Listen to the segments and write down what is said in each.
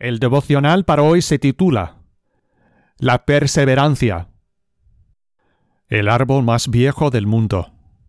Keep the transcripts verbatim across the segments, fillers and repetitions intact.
El devocional para hoy se titula La perseverancia. El árbol más viejo del mundo.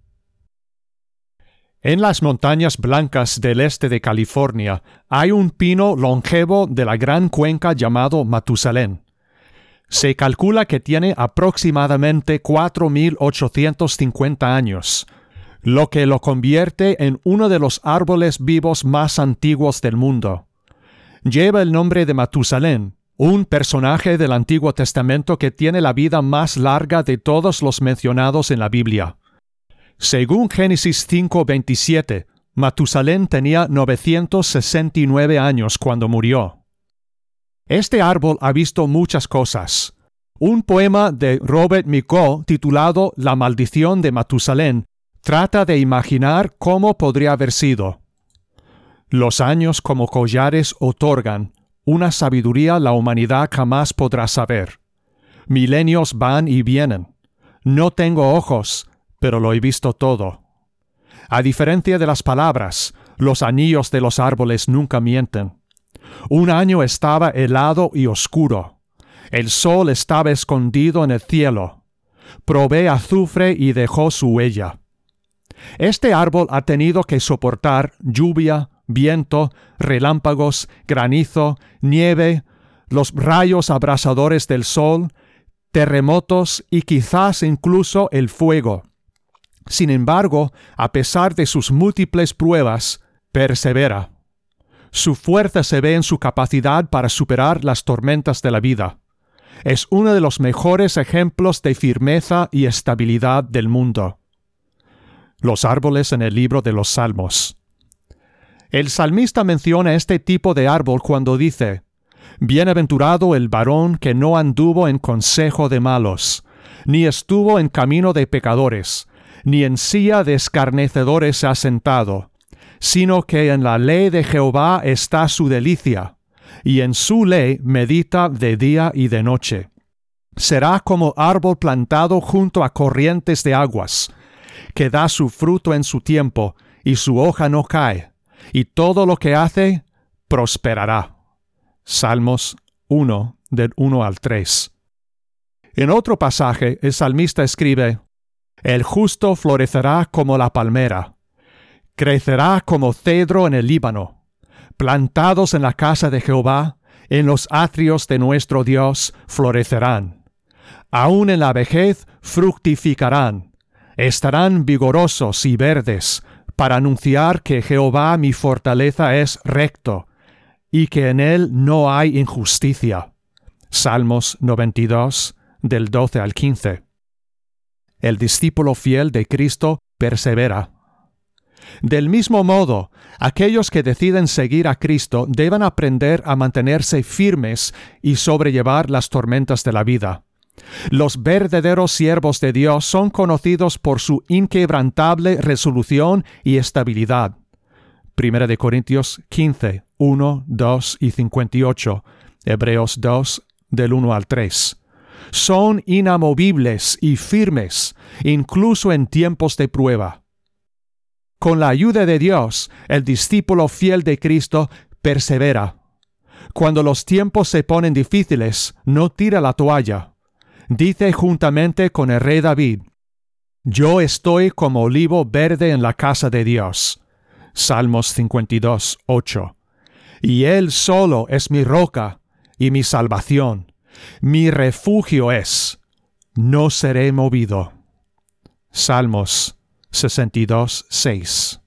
En las montañas blancas del este de California hay un pino longevo de la gran cuenca llamado Matusalén. Se calcula que tiene aproximadamente cuatro mil ochocientos cincuenta años, lo que lo convierte en uno de los árboles vivos más antiguos del mundo. Lleva el nombre de Matusalén, un personaje del Antiguo Testamento que tiene la vida más larga de todos los mencionados en la Biblia. Según Génesis cinco veintisiete, Matusalén tenía novecientos sesenta y nueve años cuando murió. Este árbol ha visto muchas cosas. Un poema de Robert Micó titulado La maldición de Matusalén trata de imaginar cómo podría haber sido. Los años como collares otorgan una sabiduría la humanidad jamás podrá saber. Milenios van y vienen. No tengo ojos, pero lo he visto todo. A diferencia de las palabras, los anillos de los árboles nunca mienten. Un año estaba helado y oscuro. El sol estaba escondido en el cielo. Probé azufre y dejó su huella. Este árbol ha tenido que soportar lluvia, viento, relámpagos, granizo, nieve, los rayos abrasadores del sol, terremotos y quizás incluso el fuego. Sin embargo, a pesar de sus múltiples pruebas, persevera. Su fuerza se ve en su capacidad para superar las tormentas de la vida. Es uno de los mejores ejemplos de firmeza y estabilidad del mundo. Los árboles en el libro de los Salmos. El salmista menciona este tipo de árbol cuando dice: Bienaventurado el varón que no anduvo en consejo de malos, ni estuvo en camino de pecadores, ni en silla de escarnecedores se ha sentado, sino que en la ley de Jehová está su delicia, y en su ley medita de día y de noche. Será como árbol plantado junto a corrientes de aguas, que da su fruto en su tiempo, y su hoja no cae, y todo lo que hace prosperará. Salmos uno, del uno al tres. En otro pasaje, el salmista escribe: El justo florecerá como la palmera, crecerá como cedro en el Líbano. Plantados en la casa de Jehová, en los atrios de nuestro Dios, florecerán. Aún en la vejez fructificarán. Estarán vigorosos y verdes, para anunciar que Jehová mi fortaleza es recto, y que en él no hay injusticia. Salmos noventa y dos, del doce al quince. El discípulo fiel de Cristo persevera. Del mismo modo, aquellos que deciden seguir a Cristo deben aprender a mantenerse firmes y sobrellevar las tormentas de la vida. Los verdaderos siervos de Dios son conocidos por su inquebrantable resolución y estabilidad. Primera de Corintios quince, uno, dos y cincuenta y ocho, Hebreos dos, del uno al tres. Son inamovibles y firmes, incluso en tiempos de prueba. Con la ayuda de Dios, el discípulo fiel de Cristo persevera. Cuando los tiempos se ponen difíciles, no tira la toalla. Dice juntamente con el rey David: Yo estoy como olivo verde en la casa de Dios. Salmos cincuenta y dos, ocho. Y Él solo es mi roca y mi salvación. Mi refugio es. No seré movido. Salmos sesenta y dos, seis.